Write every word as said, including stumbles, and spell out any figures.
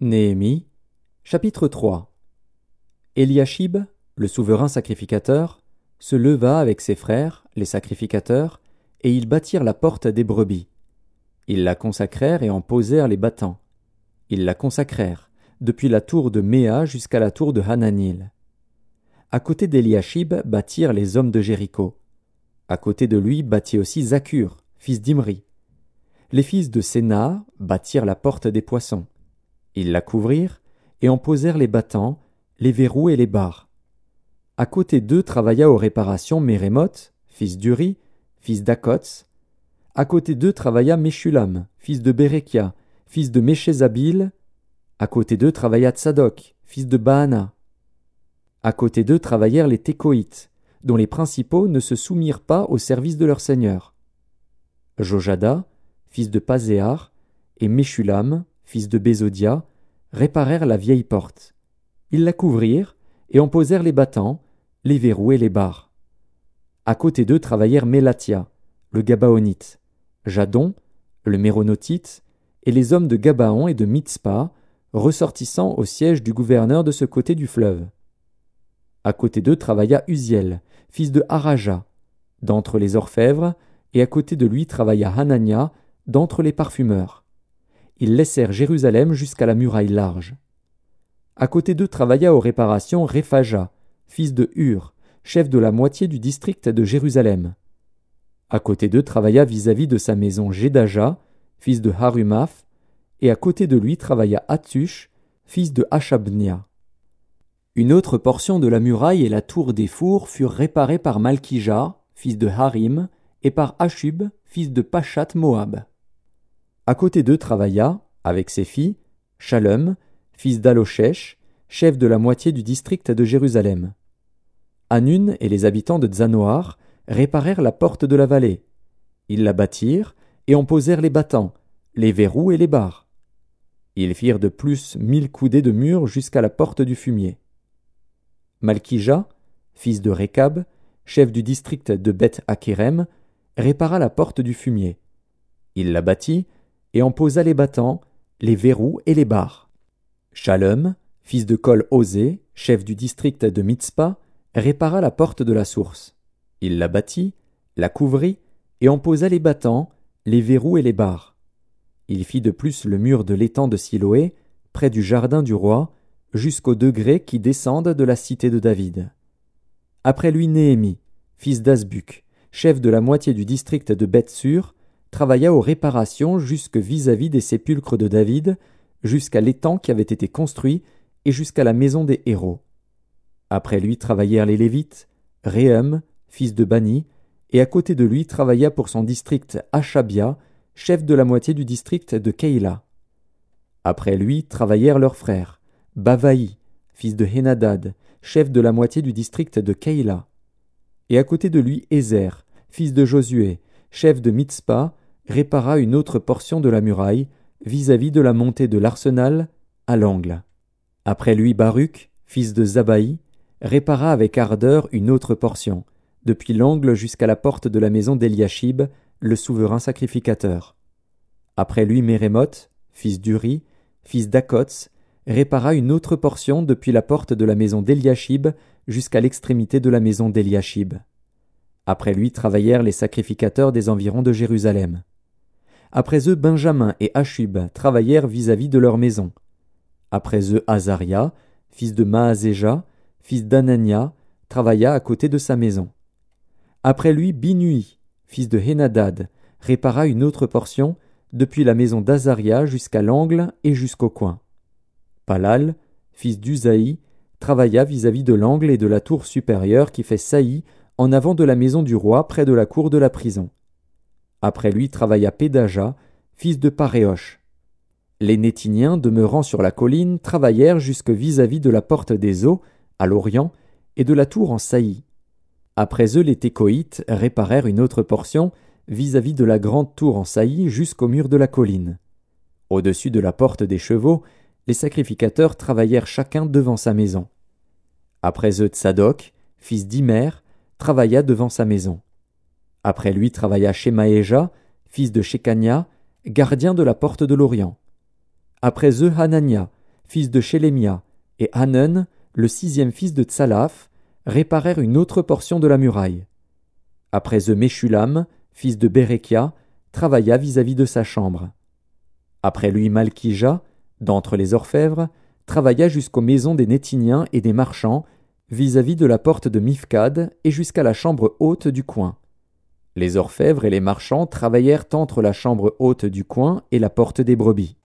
Néhémie, chapitre trois. Eliashib, le souverain sacrificateur, se leva avec ses frères, les sacrificateurs, et ils bâtirent la porte des brebis. Ils la consacrèrent et en posèrent les battants. Ils la consacrèrent, depuis la tour de Méa jusqu'à la tour de Hananil. À côté d'Eliashib bâtirent les hommes de Jéricho. À côté de lui bâtit aussi Zakur, fils d'Imri. Les fils de Séna bâtirent la porte des poissons. Ils la couvrirent et en posèrent les battants, les verrous et les barres. À côté d'eux travailla aux réparations Mérémoth, fils d'Uri, fils d'Akots. À côté d'eux travailla Meshulam, fils de Bérékia, fils de Méchézabil. À côté d'eux travailla Tsadok, fils de Baana. À côté d'eux travaillèrent les Tékoïtes, dont les principaux ne se soumirent pas au service de leur seigneur. Jojada, fils de Pazéar, et Meshulam, fils de Bézodia, réparèrent la vieille porte. Ils la couvrirent et en posèrent les battants, les verrous et les barres. À côté d'eux travaillèrent Mélatia, le Gabaonite, Jadon, le Méronotite, et les hommes de Gabaon et de Mitzpa, ressortissants au siège du gouverneur de ce côté du fleuve. À côté d'eux travailla Uziel, fils de Haraja, d'entre les orfèvres, et à côté de lui travailla Hanania, d'entre les parfumeurs. Ils laissèrent Jérusalem jusqu'à la muraille large. À côté d'eux travailla aux réparations Réphaja, fils de Hur, chef de la moitié du district de Jérusalem. À côté d'eux travailla vis-à-vis de sa maison Jédaja, fils de Harumaph, et à côté de lui travailla Hattush, fils de Hashabnia. Une autre portion de la muraille et la tour des fours furent réparées par Malkija, fils de Harim, et par Hashub, fils de Pachat Moab. À côté d'eux travailla, avec ses filles, Shalom, fils d'Aloshech, chef de la moitié du district de Jérusalem. Hanun et les habitants de Zanoar réparèrent la porte de la vallée. Ils la bâtirent et en posèrent les battants, les verrous et les barres. Ils firent de plus mille coudées de mur jusqu'à la porte du fumier. Malkija, fils de Rékab, chef du district de Beth-Hakerem, répara la porte du fumier. Il la bâtit et en posa les battants, les verrous et les barres. Shalom, fils de Kol-Osé, chef du district de Mitzpa, répara la porte de la source. Il la bâtit, la couvrit et en posa les battants, les verrous et les barres. Il fit de plus le mur de l'étang de Siloé, près du jardin du roi, jusqu'aux degrés qui descendent de la cité de David. Après lui Néhémie, fils d'Azbuk, chef de la moitié du district de Beth-Sur, travailla aux réparations jusque vis-à-vis des sépulcres de David, jusqu'à l'étang qui avait été construit et jusqu'à la maison des héros. Après lui travaillèrent les Lévites, Réhum, fils de Bani, et à côté de lui travailla pour son district Hashabia, chef de la moitié du district de Keïla. Après lui travaillèrent leurs frères, Bavaï, fils de Hénadad, chef de la moitié du district de Keïla. Et à côté de lui Ézer, fils de Josué, chef de Mitzpa, répara une autre portion de la muraille, vis-à-vis de la montée de l'arsenal, à l'angle. Après lui Baruch, fils de Zabaï, répara avec ardeur une autre portion, depuis l'angle jusqu'à la porte de la maison d'Eliashib, le souverain sacrificateur. Après lui Mérémoth, fils d'Uri, fils d'Akots, répara une autre portion depuis la porte de la maison d'Eliashib jusqu'à l'extrémité de la maison d'Eliashib. Après lui travaillèrent les sacrificateurs des environs de Jérusalem. Après eux Benjamin et Hashub travaillèrent vis-à-vis de leur maison. Après eux Azaria, fils de Maazéja, fils d'Anania, travailla à côté de sa maison. Après lui Binui, fils de Hénadad, répara une autre portion, depuis la maison d'Azaria jusqu'à l'angle et jusqu'au coin. Palal, fils d'Uzaï, travailla vis-à-vis de l'angle et de la tour supérieure qui fait saillie en avant de la maison du roi près de la cour de la prison. Après lui travailla Pédaja, fils de Paréosh. Les Nétiniens demeurant sur la colline travaillèrent jusque vis-à-vis de la porte des eaux, à l'orient, et de la tour en saillie. Après eux les Tékoïtes réparèrent une autre portion vis-à-vis de la grande tour en saillie jusqu'au mur de la colline. Au-dessus de la porte des chevaux, les sacrificateurs travaillèrent chacun devant sa maison. Après eux Tsadok, fils d'Imer, travailla devant sa maison. Après lui travailla Shemaéja, fils de Shekania, gardien de la porte de l'Orient. Après eux Hanania, fils de Shélémia, et Hanan, le sixième fils de Tsalaf, réparèrent une autre portion de la muraille. Après eux Meshulam, fils de Bérékia, travailla vis-à-vis de sa chambre. Après lui Malkija, d'entre les orfèvres, travailla jusqu'aux maisons des Nétiniens et des marchands, vis-à-vis de la porte de Mifkad et jusqu'à la chambre haute du coin. Les orfèvres et les marchands travaillèrent entre la chambre haute du coin et la porte des brebis.